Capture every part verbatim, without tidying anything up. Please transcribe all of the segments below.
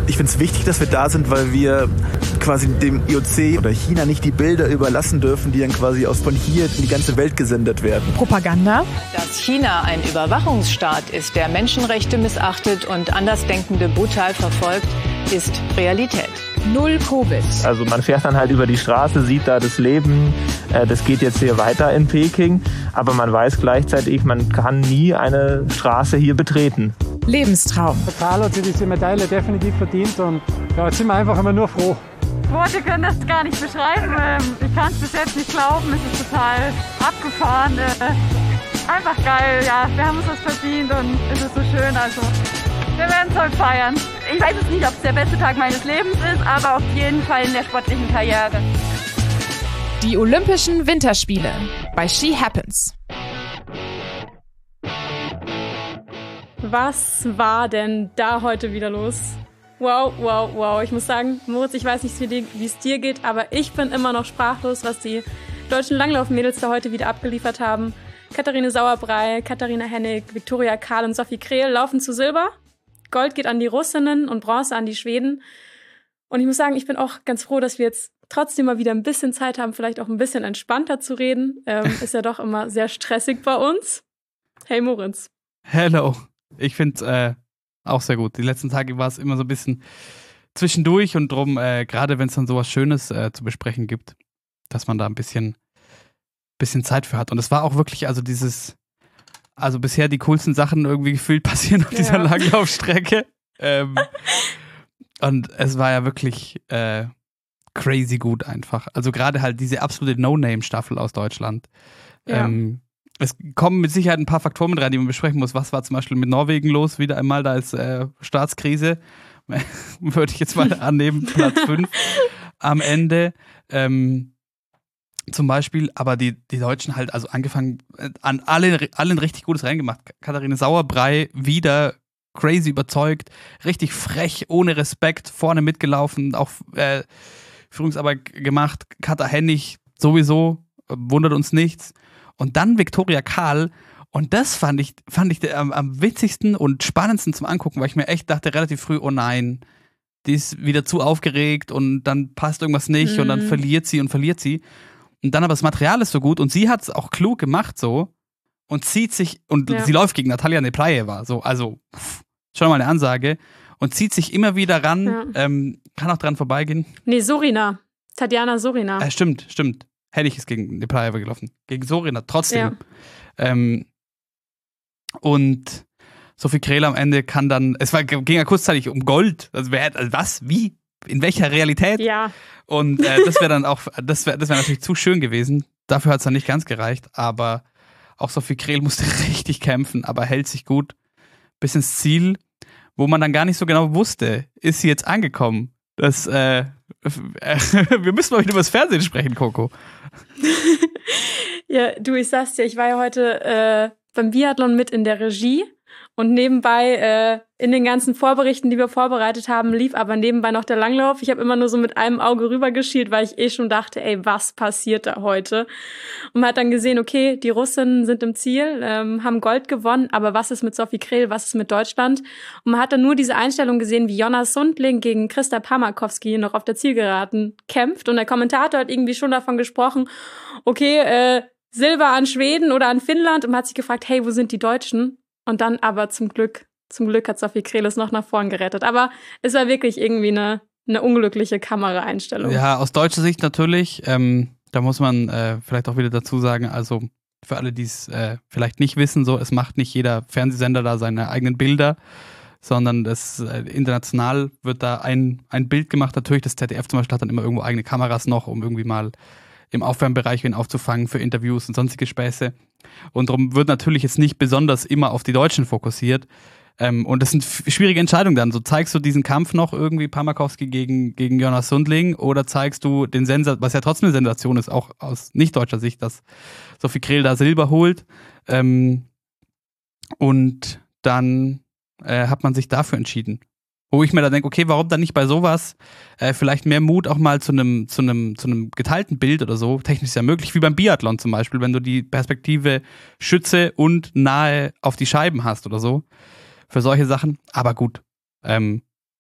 Ich finde es wichtig, dass wir da sind, weil wir quasi dem I O C oder China nicht die Bilder überlassen dürfen, die dann quasi aus von hier in die ganze Welt gesendet werden. Propaganda? Dass China ein Überwachungsstaat ist, der Menschenrechte missachtet und Andersdenkende brutal verfolgt, ist Realität. Null Covid. Also man fährt dann halt über die Straße, sieht da das Leben, äh, das geht jetzt hier weiter in Peking, aber man weiß gleichzeitig, man kann nie eine Straße hier betreten. Lebenstraum. Der Karl hat sich diese Medaille definitiv verdient und ja, jetzt sind wir einfach immer nur froh. Worte können das gar nicht beschreiben. Ich kann es bis jetzt nicht glauben, es ist total abgefahren. Einfach geil, ja, wir haben uns das verdient und es ist so schön, also wir werden es heute feiern. Ich weiß jetzt nicht, ob es der beste Tag meines Lebens ist, aber auf jeden Fall in der sportlichen Karriere. Die Olympischen Winterspiele bei She Happens. Was war denn da heute wieder los? Wow, wow, wow. Ich muss sagen, Moritz, ich weiß nicht, wie es dir geht, aber ich bin immer noch sprachlos, was die deutschen Langlaufmädels da heute wieder abgeliefert haben. Katharine Sauerbrei, Katharina Hennig, Viktoria Karl und Sophie Krehl laufen zu Silber. Gold geht an die Russinnen und Bronze an die Schweden. Und ich muss sagen, ich bin auch ganz froh, dass wir jetzt trotzdem mal wieder ein bisschen Zeit haben, vielleicht auch ein bisschen entspannter zu reden. Ähm, ist ja doch immer sehr stressig bei uns. Hey Moritz. Hello. Ich finde es äh, auch sehr gut. Die letzten Tage war es immer so ein bisschen zwischendurch und drum, äh, gerade wenn es dann sowas Schönes äh, zu besprechen gibt, dass man da ein bisschen, bisschen Zeit für hat. Und es war auch wirklich, also dieses, also bisher die coolsten Sachen irgendwie gefühlt passieren auf ja. dieser Langlaufstrecke. ähm, und es war ja wirklich äh, crazy gut einfach. Also gerade halt diese absolute No-Name-Staffel aus Deutschland. Ja. Ähm, Es kommen mit Sicherheit ein paar Faktoren mit rein, die man besprechen muss. Was war zum Beispiel mit Norwegen los? Wieder einmal, da ist äh, Staatskrise. Würde ich jetzt mal annehmen, Platz fünf am Ende. Ähm, zum Beispiel, aber die, die Deutschen halt, also angefangen, äh, an alle, alle ein richtig gutes Rennen gemacht. Katharine Sauerbrei wieder crazy überzeugt, richtig frech, ohne Respekt, vorne mitgelaufen, auch äh, Führungsarbeit gemacht. Katha Hennig sowieso, äh, wundert uns nichts. Und dann Viktoria Karl. Und das fand ich, fand ich am, am witzigsten und spannendsten zum Angucken, weil ich mir echt dachte relativ früh, oh nein, die ist wieder zu aufgeregt und dann passt irgendwas nicht mhm. und dann verliert sie und verliert sie. Und dann aber das Material ist so gut und sie hat es auch klug gemacht so und zieht sich, und ja. sie läuft gegen Natalia Neprajeva, so, also pff, schon mal eine Ansage, und zieht sich immer wieder ran, ja. ähm, kann auch dran vorbeigehen. Nee, Sorina, Tatjana Sorina. Äh, stimmt, stimmt. Hennig ist gegen Neprajeva gelaufen. Gegen Sorina, trotzdem. Ja. Ähm, und Sophie Krehl am Ende kann dann, es war, ging ja kurzzeitig um Gold. Also, wer, also was? Wie? In welcher Realität? Ja. Und äh, das wäre dann auch, das wäre das wär natürlich zu schön gewesen. Dafür hat es dann nicht ganz gereicht. Aber auch Sophie Krehl musste richtig kämpfen, aber hält sich gut bis ins Ziel, wo man dann gar nicht so genau wusste, ist sie jetzt angekommen? Das, äh, äh, wir müssen mal wieder über das Fernsehen sprechen, Coco. Ja, du, ich sag's dir, ich war ja heute äh, beim Biathlon mit in der Regie und nebenbei äh, in den ganzen Vorberichten, die wir vorbereitet haben, lief aber nebenbei noch der Langlauf. Ich habe immer nur so mit einem Auge rübergeschielt, weil ich eh schon dachte, ey, was passiert da heute? Und man hat dann gesehen, okay, die Russinnen sind im Ziel, ähm, haben Gold gewonnen, aber was ist mit Sophie Krehl, was ist mit Deutschland? Und man hat dann nur diese Einstellung gesehen, wie Jonas Sundling gegen Christa Pamakowski noch auf der Zielgeraden kämpft. Und der Kommentator hat irgendwie schon davon gesprochen, okay, äh, Silber an Schweden oder an Finnland, und man hat sich gefragt, hey, wo sind die Deutschen? Und dann aber zum Glück, zum Glück hat Sophie Krehl es noch nach vorn gerettet. Aber es war wirklich irgendwie eine, eine unglückliche Kameraeinstellung. Ja, aus deutscher Sicht natürlich. Ähm, da muss man äh, vielleicht auch wieder dazu sagen, also für alle, die es äh, vielleicht nicht wissen, so, es macht nicht jeder Fernsehsender da seine eigenen Bilder, sondern das äh, international wird da ein, ein Bild gemacht. Natürlich, das Z D F zum Beispiel hat dann immer irgendwo eigene Kameras noch, um irgendwie mal im Aufwärmbereich wen aufzufangen für Interviews und sonstige Späße. Und darum wird natürlich jetzt nicht besonders immer auf die Deutschen fokussiert. Ähm, und das sind f- schwierige Entscheidungen dann. So, zeigst du diesen Kampf noch irgendwie, Pamakowski gegen, gegen Jonas Sundling, oder zeigst du den Sensor, was ja trotzdem eine Sensation ist, auch aus nicht deutscher Sicht, dass Sophie Krehl da Silber holt. Ähm, und dann äh, hat man sich dafür entschieden. Wo ich mir da denke, okay, warum dann nicht bei sowas äh, vielleicht mehr Mut auch mal zu einem zu einem zu einem geteilten Bild oder so, technisch ist ja möglich, wie beim Biathlon zum Beispiel, wenn du die Perspektive Schütze und nahe auf die Scheiben hast oder so, für solche Sachen. Aber gut, ähm,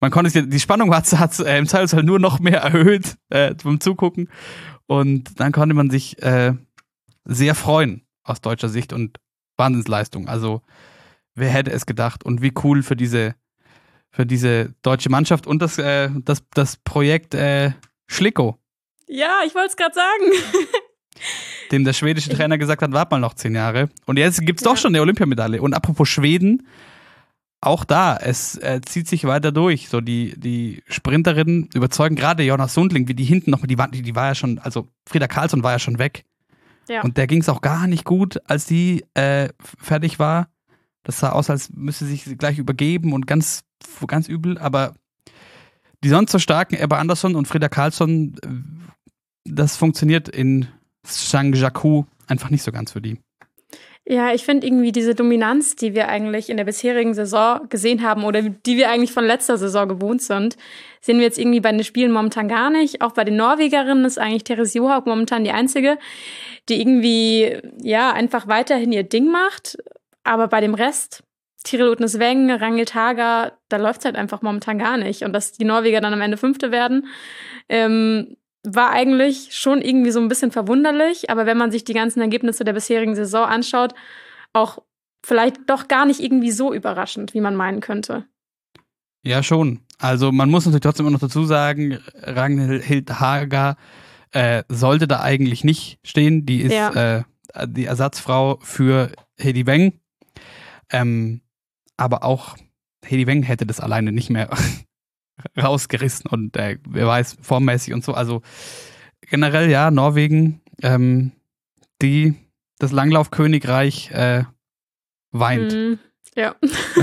man konnte sich, die Spannung hat es äh, im Zweifelsfall nur noch mehr erhöht äh, beim Zugucken. Und dann konnte man sich äh, sehr freuen aus deutscher Sicht und Wahnsinnsleistung. Also wer hätte es gedacht und wie cool für diese für diese deutsche Mannschaft und das, äh, das, das Projekt äh, Schlicko. Ja, ich wollte es gerade sagen. Dem der schwedische Trainer gesagt hat, warte mal noch zehn Jahre. Und jetzt gibt es Ja. doch schon eine Olympiamedaille. Und apropos Schweden, auch da, es äh, zieht sich weiter durch. So die, die Sprinterinnen überzeugen gerade Jonas Sundling, wie die hinten noch, die war, die, die war ja schon, also Frida Karlsson war ja schon weg. Ja. Und der ging es auch gar nicht gut, als die äh, fertig war. Das sah aus, als müsste sie sich gleich übergeben und ganz, ganz übel. Aber die sonst so starken Ebba Andersson und Frida Karlsson, das funktioniert in Zhangjiakou einfach nicht so ganz für die. Ja, ich finde irgendwie diese Dominanz, die wir eigentlich in der bisherigen Saison gesehen haben oder die wir eigentlich von letzter Saison gewohnt sind, sehen wir jetzt irgendwie bei den Spielen momentan gar nicht. Auch bei den Norwegerinnen ist eigentlich Therese Johaug momentan die einzige, die irgendwie ja einfach weiterhin ihr Ding macht. Aber bei dem Rest, Tiril Utnes-Weng, Ragnhild Haga, da läuft es halt einfach momentan gar nicht. Und dass die Norweger dann am Ende Fünfte werden, ähm, war eigentlich schon irgendwie so ein bisschen verwunderlich. Aber wenn man sich die ganzen Ergebnisse der bisherigen Saison anschaut, auch vielleicht doch gar nicht irgendwie so überraschend, wie man meinen könnte. Ja, schon. Also man muss natürlich trotzdem immer noch dazu sagen, Ragnhild Haga äh, sollte da eigentlich nicht stehen. Die ist Ja. äh, die Ersatzfrau für Hedi Weng. Ähm, aber auch Hedi Weng hätte das alleine nicht mehr rausgerissen und äh, wer weiß, formmäßig und so. Also generell ja, Norwegen, ähm, die, das Langlaufkönigreich äh, weint. Mhm. Ja.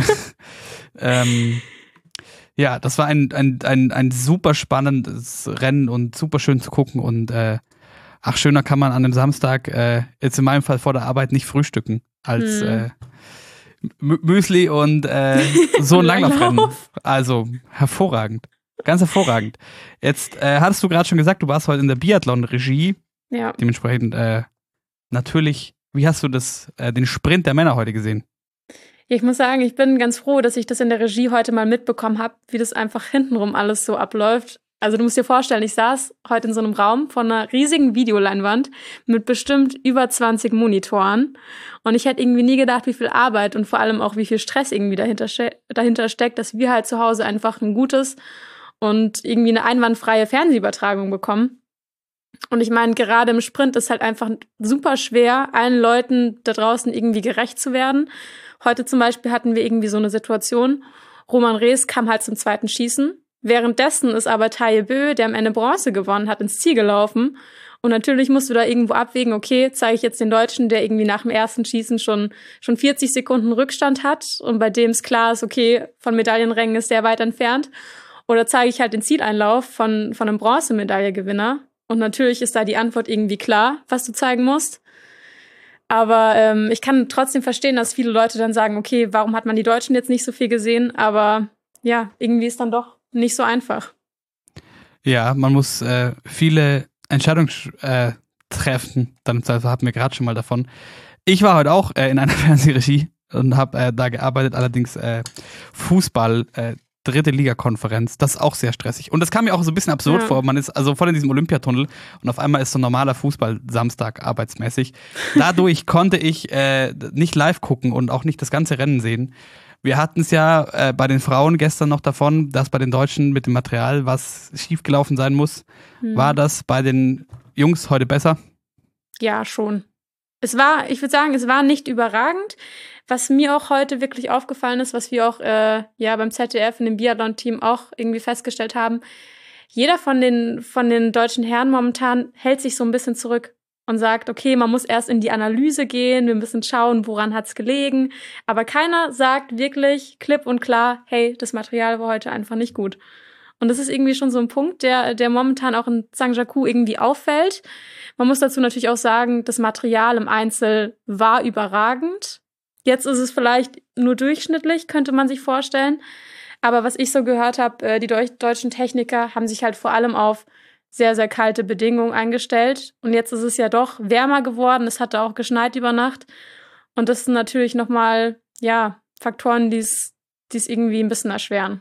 ähm, ja, das war ein, ein, ein, ein super spannendes Rennen und super schön zu gucken und äh, ach, schöner kann man an dem Samstag, äh, jetzt in meinem Fall vor der Arbeit, nicht frühstücken, als Hm. äh, M- Müsli und äh, so ein Langlaufrennen. Langlauf. Also hervorragend. Ganz hervorragend. Jetzt äh, hattest du gerade schon gesagt, du warst heute in der Biathlon-Regie. Ja. Dementsprechend äh, natürlich, wie hast du das, äh, den Sprint der Männer heute gesehen? Ich muss sagen, ich bin ganz froh, dass ich das in der Regie heute mal mitbekommen habe, wie das einfach hintenrum alles so abläuft. Also du musst dir vorstellen, ich saß heute in so einem Raum von einer riesigen Videoleinwand mit bestimmt über zwanzig Monitoren und ich hätte irgendwie nie gedacht, wie viel Arbeit und vor allem auch wie viel Stress irgendwie dahinter, ste- dahinter steckt, dass wir halt zu Hause einfach ein gutes und irgendwie eine einwandfreie Fernsehübertragung bekommen. Und ich meine, gerade im Sprint ist halt einfach super schwer, allen Leuten da draußen irgendwie gerecht zu werden. Heute zum Beispiel hatten wir irgendwie so eine Situation, Roman Rees kam halt zum zweiten Schießen. Währenddessen ist aber Taye Bö, der am Ende Bronze gewonnen hat, ins Ziel gelaufen. Und natürlich musst du da irgendwo abwägen, okay, zeige ich jetzt den Deutschen, der irgendwie nach dem ersten Schießen schon schon vierzig Sekunden Rückstand hat und bei dem es klar ist, okay, von Medaillenrängen ist der weit entfernt. Oder zeige ich halt den Zieleinlauf von, von einem Bronzemedaillengewinner. Und natürlich ist da die Antwort irgendwie klar, was du zeigen musst. Aber ähm, ich kann trotzdem verstehen, dass viele Leute dann sagen, okay, warum hat man die Deutschen jetzt nicht so viel gesehen? Aber ja, irgendwie ist dann doch nicht so einfach. Ja, man muss äh, viele Entscheidungen äh, treffen. Dann hatten wir gerade schon mal davon. Ich war heute auch äh, in einer Fernsehregie und habe äh, da gearbeitet, allerdings äh, Fußball, äh, dritte Liga-Konferenz. Das ist auch sehr stressig. Und das kam mir auch so ein bisschen absurd Ja. vor. Man ist also voll in diesem Olympiatunnel und auf einmal ist so ein normaler Fußball Samstag arbeitsmäßig. Dadurch konnte ich äh, nicht live gucken und auch nicht das ganze Rennen sehen. Wir hatten es ja äh, bei den Frauen gestern noch davon, dass bei den Deutschen mit dem Material was schiefgelaufen sein muss. Hm. War das bei den Jungs heute besser? Ja, schon. Es war, ich würde sagen, es war nicht überragend. Was mir auch heute wirklich aufgefallen ist, was wir auch äh, ja beim Z D F in dem Biathlon-Team auch irgendwie festgestellt haben, jeder von den, von den deutschen Herren momentan hält sich so ein bisschen zurück und sagt, okay, man muss erst in die Analyse gehen, wir müssen schauen, woran hat's gelegen. Aber keiner sagt wirklich klipp und klar, hey, das Material war heute einfach nicht gut. Und das ist irgendwie schon so ein Punkt, der, der momentan auch in Zhangjiakou irgendwie auffällt. Man muss dazu natürlich auch sagen, das Material im Einzel war überragend. Jetzt ist es vielleicht nur durchschnittlich, könnte man sich vorstellen. Aber was ich so gehört habe, die deutschen Techniker haben sich halt vor allem auf sehr, sehr kalte Bedingungen eingestellt. Und jetzt ist es ja doch wärmer geworden. Es hatte auch geschneit über Nacht. Und das sind natürlich nochmal, ja, Faktoren, die es irgendwie ein bisschen erschweren.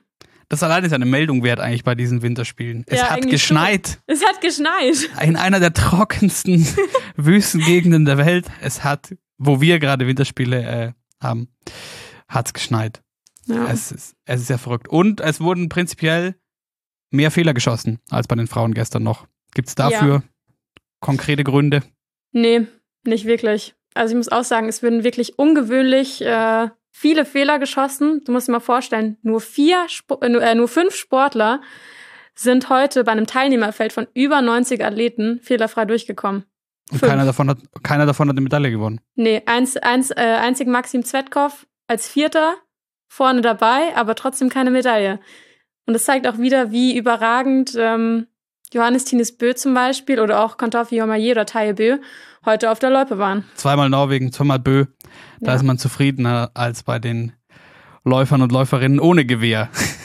das allein ist eine Meldung wert eigentlich bei diesen Winterspielen. Es Ja, hat eigentlich geschneit. schon. Es hat geschneit. In einer der trockensten Wüstengegenden der Welt. Es hat, wo wir gerade Winterspiele äh, haben, hat es geschneit. Ja. Es ist, es ist ja verrückt. Und es wurden prinzipiell mehr Fehler geschossen als bei den Frauen gestern noch. Gibt es dafür Ja. konkrete Gründe? Nee, nicht wirklich. Also ich muss auch sagen, es werden wirklich ungewöhnlich äh, viele Fehler geschossen. Du musst dir mal vorstellen, nur vier, Sp- äh, nur fünf Sportler sind heute bei einem Teilnehmerfeld von über neunzig Athleten fehlerfrei durchgekommen. Und Fünf. keiner davon, hat, keiner davon hat eine Medaille gewonnen. Nee, eins, eins, äh, einzig Maxim Zvetkov als Vierter vorne dabei, aber trotzdem keine Medaille. Und das zeigt auch wieder, wie überragend ähm, Johannes Tines Bö zum Beispiel oder auch Kontofi Jomaye oder Taye Bö heute auf der Loipe waren. Zweimal Norwegen, zweimal Bö. Da Ja. ist man zufriedener als bei den Läufern und Läuferinnen ohne Gewehr.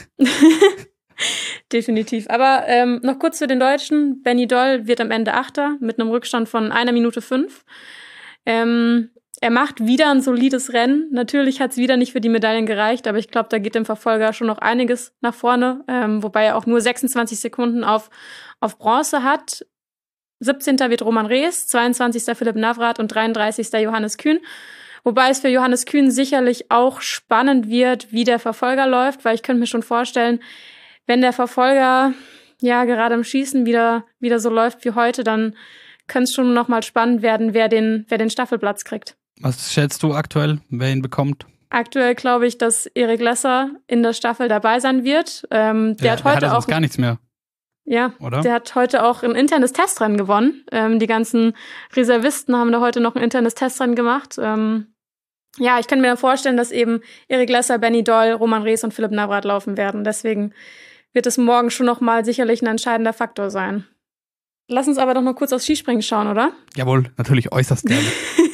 Definitiv. Aber ähm, noch kurz zu den Deutschen. Benny Doll wird am Ende Achter mit einem Rückstand von einer Minute fünf. Ähm, er macht wieder ein solides Rennen. Natürlich hat es wieder nicht für die Medaillen gereicht, aber ich glaube, da geht dem Verfolger schon noch einiges nach vorne, ähm, wobei er auch nur sechsundzwanzig Sekunden auf, auf Bronze hat. siebzehnter wird Roman Rees, zweiundzwanzigster Philipp Navrat und dreiunddreißigster Johannes Kühn. Wobei es für Johannes Kühn sicherlich auch spannend wird, wie der Verfolger läuft, weil ich könnte mir schon vorstellen, wenn der Verfolger ja gerade im Schießen wieder, wieder so läuft wie heute, dann könnte es schon noch mal spannend werden, wer den, wer den Staffelplatz kriegt. Was schätzt du aktuell, wer ihn bekommt? Aktuell glaube ich, dass Erik Lesser in der Staffel dabei sein wird. Ähm, der Der, hat der heute hat auch sonst gar nichts mehr, ja, oder? der hat heute auch ein internes Testrennen gewonnen. Ähm, die ganzen Reservisten haben da heute noch ein internes Testrennen gemacht. Ähm, ja, ich kann mir vorstellen, dass eben Erik Lesser, Benny Doll, Roman Rees und Philipp Navrat laufen werden. Deswegen wird es morgen schon noch mal sicherlich ein entscheidender Faktor sein. Lass uns aber doch noch kurz aufs Skispringen schauen, oder? Jawohl, natürlich äußerst gerne.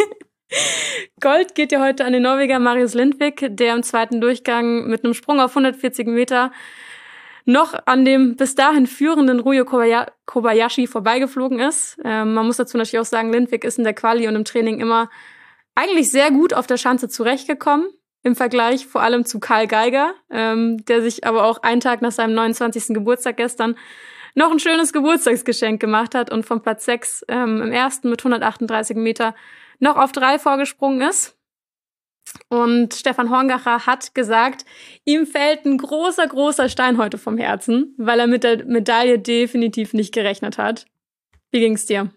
Gold geht ja heute an den Norweger Marius Lindvik, der im zweiten Durchgang mit einem Sprung auf hundertvierzig Meter noch an dem bis dahin führenden Ryo Kobaya- Kobayashi vorbeigeflogen ist. Ähm, man muss dazu natürlich auch sagen, Lindvik ist in der Quali und im Training immer eigentlich sehr gut auf der Schanze zurechtgekommen. Im Vergleich vor allem zu Karl Geiger, ähm, der sich aber auch einen Tag nach seinem neunundzwanzigsten Geburtstag gestern noch ein schönes Geburtstagsgeschenk gemacht hat und von Platz sechs ähm, im ersten mit hundertachtunddreißig Meter noch auf drei vorgesprungen ist. Und Stefan Horngacher hat gesagt, ihm fällt ein großer, großer Stein heute vom Herzen, weil er mit der Medaille definitiv nicht gerechnet hat. Wie ging's dir?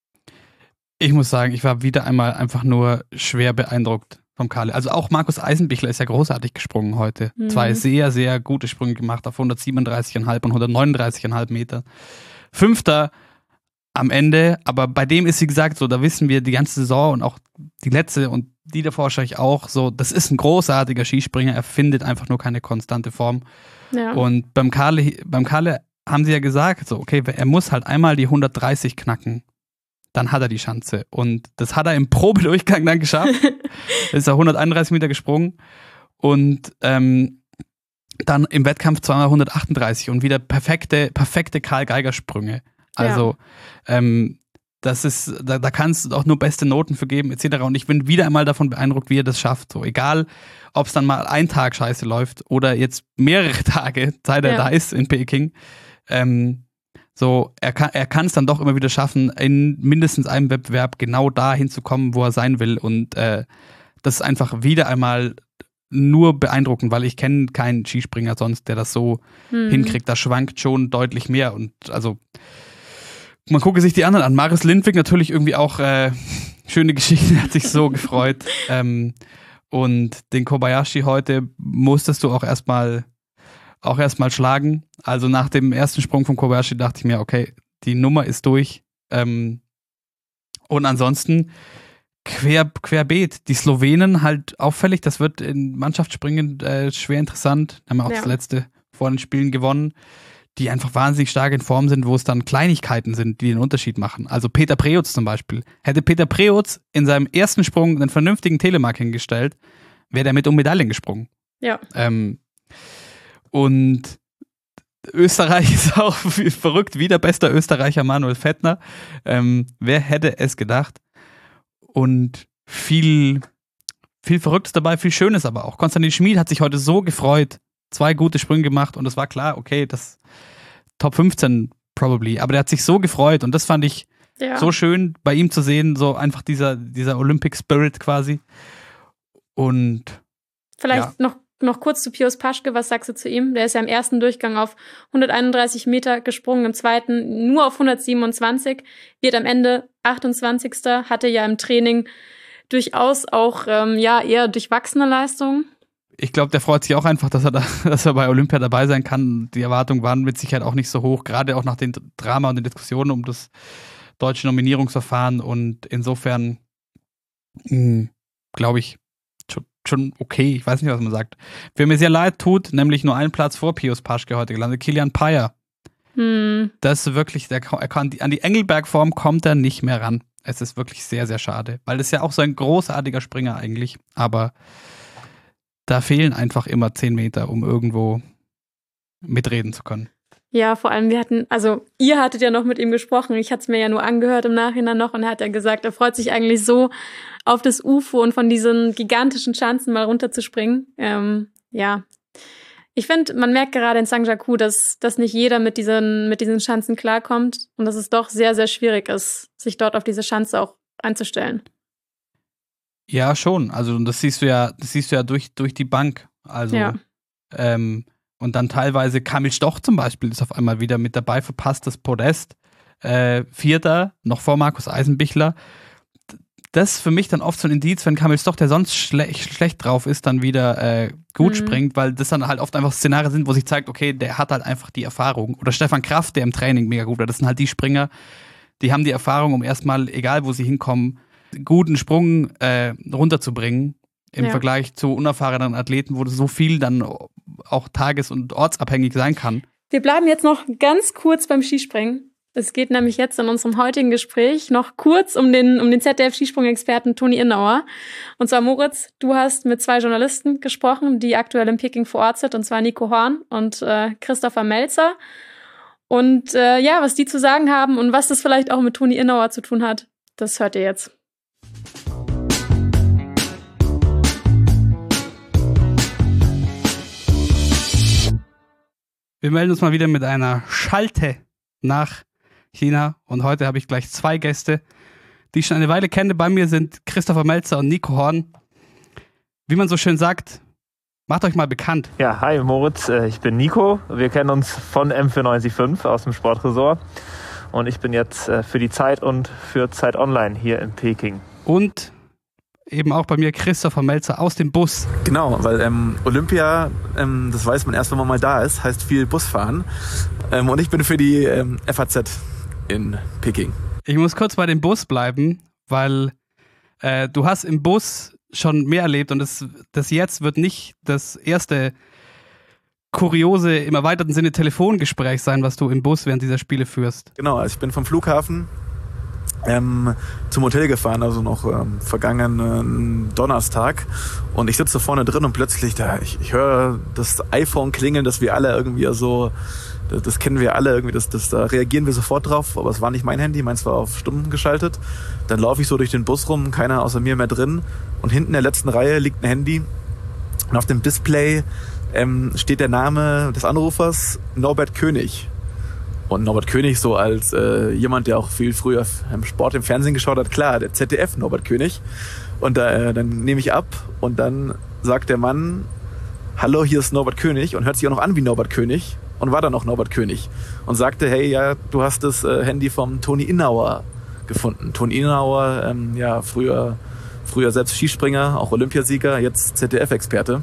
Ich muss sagen, ich war wieder einmal einfach nur schwer beeindruckt vom Karl. Also auch Markus Eisenbichler ist ja großartig gesprungen heute. Mhm. Zwei sehr, sehr gute Sprünge gemacht auf hundertsiebenunddreißig Komma fünf und hundertneununddreißig Komma fünf Meter. Fünfter am Ende, aber bei dem ist, wie gesagt, so, da wissen wir die ganze Saison und auch die letzte und die davor wahrscheinlich auch, so, das ist ein großartiger Skispringer, er findet einfach nur keine konstante Form. Ja. Und beim Karle, beim Karle haben sie ja gesagt, so, okay, er muss halt einmal die hundertdreißig knacken, dann hat er die Chance. Und das hat er im Probedurchgang dann geschafft. Da ist er hunderteinunddreißig Meter gesprungen und ähm, dann im Wettkampf zweimal hundertachtunddreißig und wieder perfekte, perfekte Karl-Geiger-Sprünge. Also ja. ähm, das ist, da, da kannst du auch nur beste Noten für geben, et cetera. Und ich bin wieder einmal davon beeindruckt, wie er das schafft. So, egal, ob es dann mal ein Tag scheiße läuft oder jetzt mehrere Tage, seit er Ja. da ist in Peking. Ähm, so, er kann er kann es dann doch immer wieder schaffen, in mindestens einem Wettbewerb genau da hinzukommen, wo er sein will. Und äh, das ist einfach wieder einmal nur beeindruckend, weil ich kenne keinen Skispringer sonst, der das so Hm. hinkriegt. Da schwankt schon deutlich mehr. Und also man gucke sich die anderen an. Marius Lindvik natürlich irgendwie auch äh, schöne Geschichte, hat sich so gefreut. Ähm, und den Kobayashi heute musstest du auch erstmal auch erstmal schlagen. Also nach dem ersten Sprung von Kobayashi dachte ich mir, okay, die Nummer ist durch. Ähm, und ansonsten quer, querbeet. Die Slowenen halt auffällig, das wird in Mannschaftsspringen äh, schwer interessant. Haben wir auch Ja. das letzte vor den Spielen gewonnen, die einfach wahnsinnig stark in Form sind, wo es dann Kleinigkeiten sind, die den Unterschied machen. Also Peter Preutz zum Beispiel. Hätte Peter Preutz in seinem ersten Sprung einen vernünftigen Telemark hingestellt, wäre der mit um Medaillen gesprungen. Ja. Ähm, und Österreich ist auch verrückt, wieder bester Österreicher Manuel Fettner. Ähm, wer hätte es gedacht? Und viel, viel Verrücktes dabei, viel Schönes aber auch. Konstantin Schmid hat sich heute so gefreut, zwei gute Sprünge gemacht und es war klar, okay, das Top fünfzehn probably. Aber der hat sich so gefreut und das fand ich ja. so schön bei ihm zu sehen, so einfach dieser, dieser Olympic Spirit quasi. Und vielleicht ja. noch, noch kurz zu Pius Paschke, was sagst du zu ihm? Der ist ja im ersten Durchgang auf hunderteinunddreißig Meter gesprungen, im zweiten nur auf hundertsiebenundzwanzig, wird am Ende achtundzwanzigster hatte ja im Training durchaus auch ähm, ja eher durchwachsene Leistungen. Ich glaube, der freut sich auch einfach, dass er, da, dass er bei Olympia dabei sein kann. Die Erwartungen waren mit Sicherheit auch nicht so hoch, gerade auch nach dem Drama und den Diskussionen um das deutsche Nominierungsverfahren. Und insofern glaube ich, schon, schon okay. Ich weiß nicht, was man sagt. Wer mir sehr leid tut, nämlich nur einen Platz vor Pius Paschke heute gelandet, Kilian Payer. Hm. Das ist wirklich, der, er kann, an die Engelberg-Form kommt er nicht mehr ran. Es ist wirklich sehr, sehr schade, weil das ist ja auch so ein großartiger Springer eigentlich, aber da fehlen einfach immer zehn Meter, um irgendwo mitreden zu können. Ja, vor allem wir hatten, also ihr hattet ja noch mit ihm gesprochen, ich hatte es mir ja nur angehört im Nachhinein noch und er hat ja gesagt, er freut sich eigentlich so auf das U F O und von diesen gigantischen Schanzen mal runterzuspringen. Ähm, ja, ich finde, man merkt gerade in Zhangjiakou, dass, dass nicht jeder mit diesen, mit diesen Schanzen klarkommt und dass es doch sehr, sehr schwierig ist, sich dort auf diese Schanze auch einzustellen. Ja, schon. Also das siehst du ja, das siehst du ja durch, durch die Bank. Also ja. ähm, und dann teilweise Kamil Stoch zum Beispiel ist auf einmal wieder mit dabei, verpasst das Podest. Äh, Vierter, noch vor Markus Eisenbichler. Das ist für mich dann oft so ein Indiz, wenn Kamil Stoch, der sonst schle- schlecht drauf ist, dann wieder äh, gut mhm. springt, weil das dann halt oft einfach Szenarien sind, wo sich zeigt, okay, der hat halt einfach die Erfahrung. Oder Stefan Kraft, der im Training mega gut war. Das sind halt die Springer, die haben die Erfahrung, um erstmal, egal wo sie hinkommen, guten Sprung äh, runterzubringen im ja. Vergleich zu unerfahrenen Athleten, wo so viel dann auch tages- und ortsabhängig sein kann. Wir bleiben jetzt noch ganz kurz beim Skispringen. Es geht nämlich jetzt in unserem heutigen Gespräch noch kurz um den, um den Z D F-Skisprung-Experten Toni Innauer. Und zwar, Moritz, du hast mit zwei Journalisten gesprochen, die aktuell in Peking vor Ort sind, und zwar Nico Horn und äh, Christopher Melzer. Und äh, ja, was die zu sagen haben und was das vielleicht auch mit Toni Innauer zu tun hat, das hört ihr jetzt. Wir melden uns mal wieder mit einer Schalte nach China und heute habe ich gleich zwei Gäste, die ich schon eine Weile kenne. Bei mir sind Christopher Melzer und Nico Horn. Wie man so schön sagt, macht euch mal bekannt. Ja, hi Moritz, ich bin Nico. Wir kennen uns von M vierundneunzig aus dem Sportresort und ich bin jetzt für die Zeit und für Zeit Online hier in Peking. Und eben auch bei mir Christopher Melzer aus dem Bus. Genau, weil ähm, Olympia, ähm, das weiß man erst, wenn man mal da ist, heißt viel Busfahren. Ähm, und ich bin für die ähm, F A Z in Peking. Ich muss kurz bei dem Bus bleiben, weil äh, du hast im Bus schon mehr erlebt und das, das jetzt wird nicht das erste kuriose, im erweiterten Sinne Telefongespräch sein, was du im Bus während dieser Spiele führst. Genau, also ich bin vom Flughafen Ähm, zum Hotel gefahren, also noch ähm, vergangenen Donnerstag, und ich sitze vorne drin und plötzlich da, ich, ich höre das iPhone klingeln, dass wir alle irgendwie so, das, das kennen wir alle irgendwie, das, das, da reagieren wir sofort drauf, aber es war nicht mein Handy, meins war auf Stumm geschaltet. Dann laufe ich so durch den Bus rum, keiner außer mir mehr drin, und hinten in der letzten Reihe liegt ein Handy und auf dem Display ähm, steht der Name des Anrufers Norbert König. Und Norbert König so als äh, jemand, der auch viel früher im Sport im Fernsehen geschaut hat, klar, der Z D F Norbert König. Und äh, dann nehme ich ab und dann sagt der Mann, hallo, hier ist Norbert König, und hört sich auch noch an wie Norbert König und war dann auch Norbert König. Und sagte, hey, ja, du hast das äh, Handy vom Toni Innauer gefunden. Toni Innauer, ähm, ja, früher, früher selbst Skispringer, auch Olympiasieger, jetzt Z D F-Experte.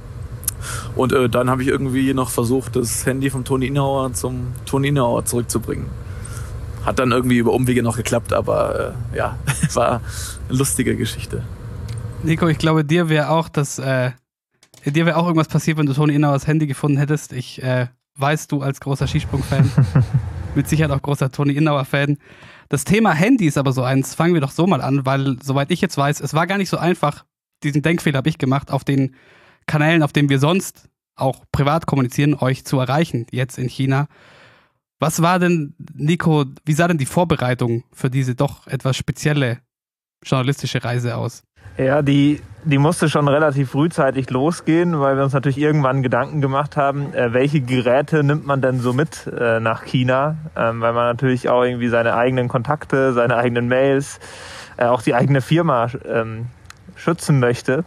Und äh, dann habe ich irgendwie noch versucht, das Handy vom Toni Innauer zum Toni Innauer zurückzubringen. Hat dann irgendwie über Umwege noch geklappt, aber äh, ja, war eine lustige Geschichte. Nico, ich glaube, dir wäre auch das, äh, dir wäre auch irgendwas passiert, wenn du Toni Innauers Handy gefunden hättest. Ich äh, weiß, du als großer Skisprung-Fan, mit Sicherheit auch großer Toni Innauer-Fan. Das Thema Handy ist aber so eins, fangen wir doch so mal an, weil, soweit ich jetzt weiß, es war gar nicht so einfach, diesen Denkfehler habe ich gemacht, auf den Kanälen, auf denen wir sonst auch privat kommunizieren, euch zu erreichen, jetzt in China. Was war denn, Nico, wie sah denn die Vorbereitung für diese doch etwas spezielle journalistische Reise aus? Ja, die die musste schon relativ frühzeitig losgehen, weil wir uns natürlich irgendwann Gedanken gemacht haben, äh, welche Geräte nimmt man denn so mit äh, nach China, ähm, weil man natürlich auch irgendwie seine eigenen Kontakte, seine eigenen Mails, äh, auch die eigene Firma ähm, schützen möchte.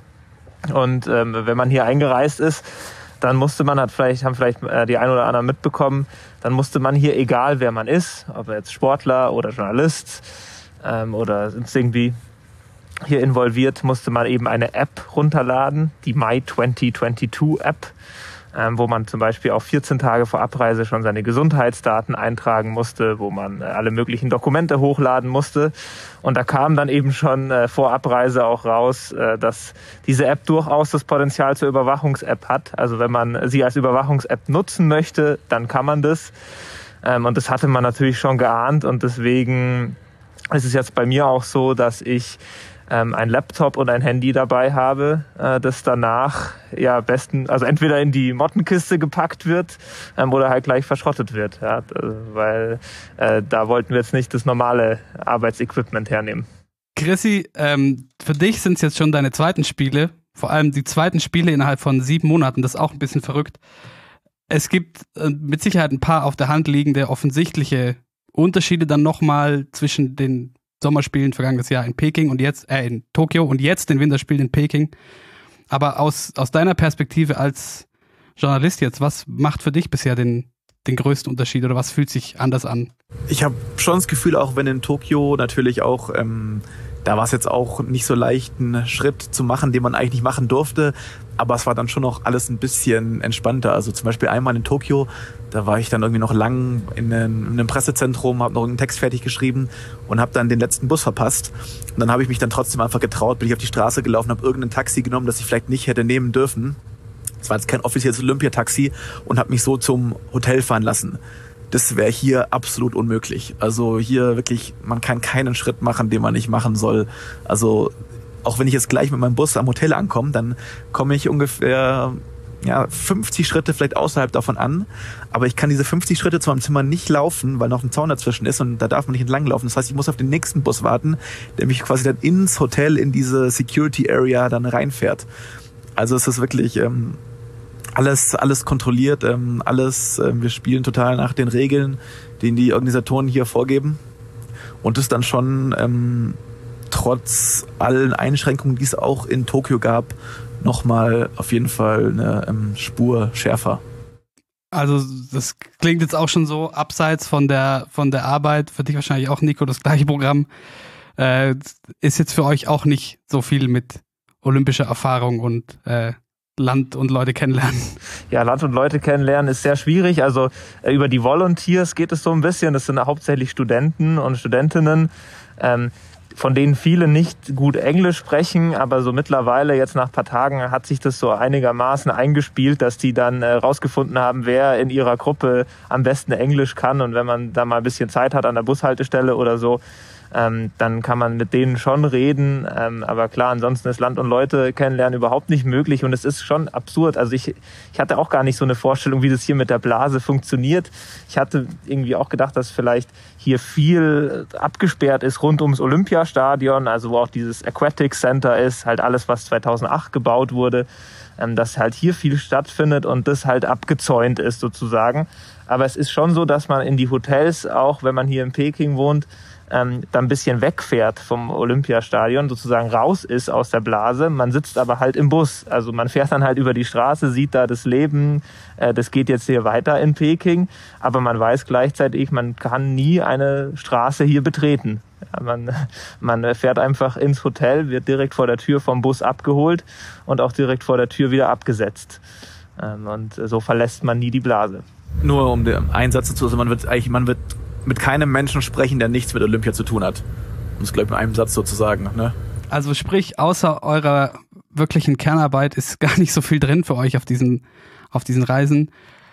Und ähm, wenn man hier eingereist ist, dann musste man, hat vielleicht, haben vielleicht äh, die ein oder anderen mitbekommen, dann musste man hier, egal wer man ist, ob er jetzt Sportler oder Journalist ähm, oder ist irgendwie hier involviert, musste man eben eine App runterladen, die My zwanzig zweiundzwanzig App, ähm, wo man zum Beispiel auch vierzehn Tage vor Abreise schon seine Gesundheitsdaten eintragen musste, wo man äh, alle möglichen Dokumente hochladen musste. Und da kam dann eben schon äh, vor Abreise auch raus, äh, dass diese App durchaus das Potenzial zur Überwachungs-App hat. Also wenn man sie als Überwachungs-App nutzen möchte, dann kann man das. Ähm, und das hatte man natürlich schon geahnt. Und deswegen ist es jetzt bei mir auch so, dass ich ähm, ein Laptop und ein Handy dabei habe, äh, das danach ja besten, also entweder in die Mottenkiste gepackt wird ähm, oder halt gleich verschrottet wird, ja, weil äh, da wollten wir jetzt nicht das normale Arbeitsequipment hernehmen. Chrissy, ähm, für dich sind es jetzt schon deine zweiten Spiele, vor allem die zweiten Spiele innerhalb von sieben Monaten, das ist auch ein bisschen verrückt. Es gibt äh, mit Sicherheit ein paar auf der Hand liegende offensichtliche Unterschiede dann nochmal zwischen den Sommerspielen vergangenes Jahr in Peking und jetzt, äh, in Tokio und jetzt den Winterspielen in Peking. Aber aus, aus deiner Perspektive als Journalist jetzt, was macht für dich bisher den, den größten Unterschied oder was fühlt sich anders an? Ich habe schon das Gefühl, auch wenn in Tokio natürlich auch, ähm, da war es jetzt auch nicht so leicht, einen Schritt zu machen, den man eigentlich nicht machen durfte. Aber es war dann schon noch alles ein bisschen entspannter. Also zum Beispiel einmal in Tokio, da war ich dann irgendwie noch lang in einem, in einem Pressezentrum, habe noch einen Text fertig geschrieben und habe dann den letzten Bus verpasst. Und dann habe ich mich dann trotzdem einfach getraut, bin ich auf die Straße gelaufen, habe irgendein Taxi genommen, das ich vielleicht nicht hätte nehmen dürfen. Es war jetzt kein offizielles Olympiataxi und habe mich so zum Hotel fahren lassen. Das wäre hier absolut unmöglich. Also hier wirklich, man kann keinen Schritt machen, den man nicht machen soll. Also auch wenn ich jetzt gleich mit meinem Bus am Hotel ankomme, dann komme ich ungefähr ja, fünfzig Schritte vielleicht außerhalb davon an. Aber ich kann diese fünfzig Schritte zu meinem Zimmer nicht laufen, weil noch ein Zaun dazwischen ist und da darf man nicht entlanglaufen. Das heißt, ich muss auf den nächsten Bus warten, der mich quasi dann ins Hotel, in diese Security Area dann reinfährt. Also es ist wirklich ähm, alles alles kontrolliert, ähm, alles, ähm, wir spielen total nach den Regeln, die die Organisatoren hier vorgeben. Und das dann schon ähm, trotz allen Einschränkungen, die es auch in Tokio gab, nochmal auf jeden Fall eine ähm, Spur schärfer. Also das klingt jetzt auch schon so abseits von der von der Arbeit, für dich wahrscheinlich auch, Nico, das gleiche Programm. Äh, ist jetzt für euch auch nicht so viel mit olympischer Erfahrung und äh, Land und Leute kennenlernen. Ja, Land und Leute kennenlernen ist sehr schwierig. Also äh, über die Volunteers geht es so ein bisschen. Das sind hauptsächlich Studenten und Studentinnen, ähm, von denen viele nicht gut Englisch sprechen, aber so mittlerweile, jetzt nach ein paar Tagen, hat sich das so einigermaßen eingespielt, dass die dann äh, rausgefunden haben, wer in ihrer Gruppe am besten Englisch kann. Und wenn man da mal ein bisschen Zeit hat an der Bushaltestelle oder so, ähm, dann kann man mit denen schon reden. Ähm, aber klar, ansonsten ist Land und Leute kennenlernen überhaupt nicht möglich. Und es ist schon absurd. Also ich, ich hatte auch gar nicht so eine Vorstellung, wie das hier mit der Blase funktioniert. Ich hatte irgendwie auch gedacht, dass vielleicht hier viel abgesperrt ist rund ums Olympiastadion, also wo auch dieses Aquatic Center ist, halt alles, was zweitausendacht gebaut wurde, ähm, dass halt hier viel stattfindet und das halt abgezäunt ist sozusagen. Aber es ist schon so, dass man in die Hotels, auch wenn man hier in Peking wohnt, ähm, dann ein bisschen wegfährt vom Olympiastadion, sozusagen raus ist aus der Blase. Man sitzt aber halt im Bus. Also man fährt dann halt über die Straße, sieht da das Leben, äh, das geht jetzt hier weiter in Peking. Aber man weiß gleichzeitig, man kann nie eine Straße hier betreten. Ja, man, man fährt einfach ins Hotel, wird direkt vor der Tür vom Bus abgeholt und auch direkt vor der Tür wieder abgesetzt. Ähm, und so verlässt man nie die Blase. Nur um den Einsatz zu, also man wird eigentlich, man wird mit keinem Menschen sprechen, der nichts mit Olympia zu tun hat. Um es gleich mit einem Satz sozusagen, ne? Also sprich, außer eurer wirklichen Kernarbeit ist gar nicht so viel drin für euch auf diesen, auf diesen Reisen.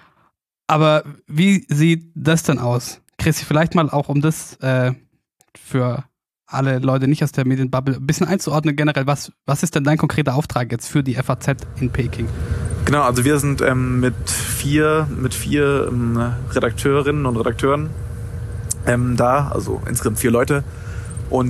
Aber wie sieht das denn aus? Chrissy, vielleicht mal auch, um das äh, für alle Leute nicht aus der Medienbubble ein bisschen einzuordnen generell, was, was ist denn dein konkreter Auftrag jetzt für die F A Z in Peking? Genau, also wir sind ähm, mit vier, mit vier ähm, Redakteurinnen und Redakteuren ähm, da, also insgesamt vier Leute. Und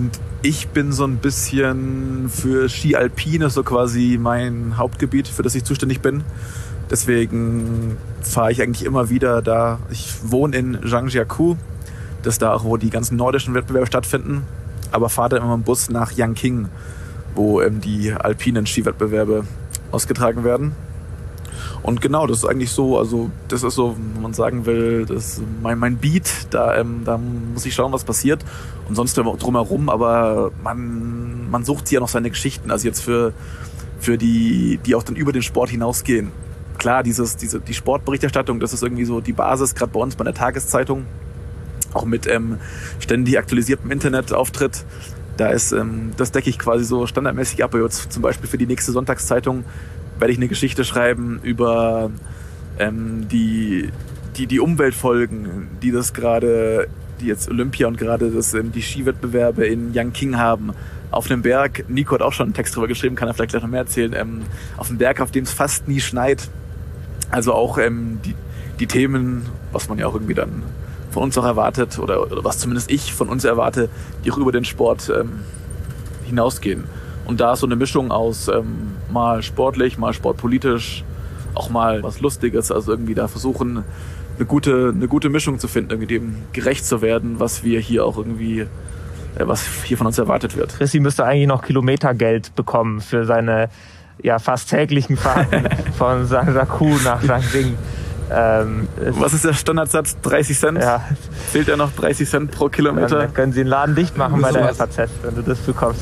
ich bin so ein bisschen für Ski Alpine, so quasi mein Hauptgebiet, für das ich zuständig bin. Deswegen fahre ich eigentlich immer wieder da. Ich wohne in Zhangjiakou, das ist da auch, wo die ganzen nordischen Wettbewerbe stattfinden, aber fahre dann immer im Bus nach Yanqing, wo ähm, die alpinen Skiwettbewerbe ausgetragen werden. Und genau, das ist eigentlich so, also das ist so, wenn man sagen will, das ist mein, mein Beat, da, ähm, da muss ich schauen, was passiert und sonst drumherum, aber man, man sucht sich ja noch seine Geschichten, also jetzt für, für die, die auch dann über den Sport hinausgehen. Klar, dieses, diese, die Sportberichterstattung, das ist irgendwie so die Basis, gerade bei uns bei der Tageszeitung, auch mit ähm, ständig aktualisiertem Internetauftritt. Da ist, ähm, das decke ich quasi so standardmäßig ab, jetzt zum Beispiel für die nächste Sonntagszeitung werde ich eine Geschichte schreiben über ähm, die, die, die Umweltfolgen, die das gerade, die jetzt Olympia und gerade das, ähm, die Skiwettbewerbe in Yanqing haben. Auf einem Berg, Nico hat auch schon einen Text drüber geschrieben, kann er vielleicht gleich noch mehr erzählen, ähm, auf einem Berg, auf dem es fast nie schneit. Also auch ähm, die, die Themen, was man ja auch irgendwie dann von uns auch erwartet, oder, oder was zumindest ich von uns erwarte, die auch über den Sport ähm, hinausgehen. Und da ist so eine Mischung aus ähm, mal sportlich, mal sportpolitisch, auch mal was Lustiges. Also irgendwie da versuchen, eine gute, eine gute Mischung zu finden, irgendwie dem gerecht zu werden, was wir hier auch irgendwie, äh, was hier von uns erwartet wird. Chrissy müsste eigentlich noch Kilometergeld bekommen für seine ja fast täglichen Fahrten von Zhangjiakou nach Yanqing. Ähm, Was ist der Standardsatz? dreißig Cent? Ja. Fehlt ja noch dreißig Cent pro Kilometer? Dann können Sie den Laden dicht machen bei der F A Z, wenn du das bekommst.